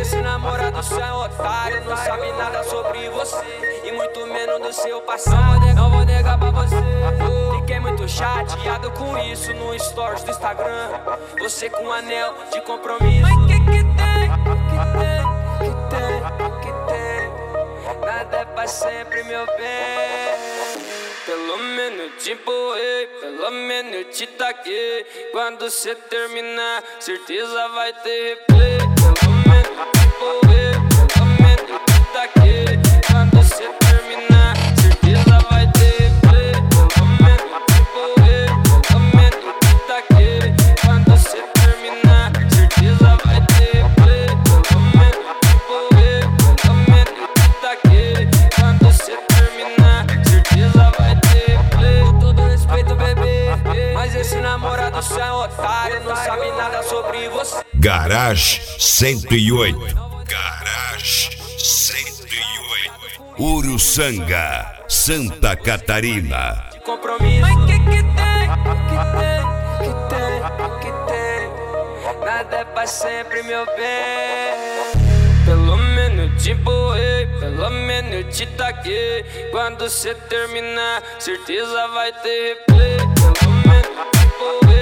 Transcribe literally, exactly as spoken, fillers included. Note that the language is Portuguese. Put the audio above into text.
esse namorado seu é otário, não sabe nada sobre você e muito menos do seu passado. Não vou negar pra você, fiquei muito chateado com isso no stories do Instagram. Você com um anel de compromisso. Mas que que tem, que tem, que tem, que tem? Nada é pra sempre, meu bem. Pelo menos te empurrei, pelo menos te taquei. Quando cê terminar, certeza vai ter replay. Pelo menos te empurrei, pelo menos te taquei. Quando cê terminar, certeza vai ter replay. Pelo menos te empurrei, pelo menos te taquei. Quando cê terminar, certeza vai ter replay. Pelo menos te empurrei, pelo menos te taquei. Quando cê terminar, certeza vai ter replay. Com todo respeito, bebê, mas esse namorado seu é otário, não sabe nada sobre você. Garage cento e oito. Garage cento e oito. Uruçanga, Santa Catarina. Compromisso. Mas que que tem, que tem, que tem, que tem? Nada é pra sempre, meu bem. Pelo menos te empurrei, pelo menos te taquei. Quando cê terminar, certeza vai ter replay. Pelo menos te empurrei.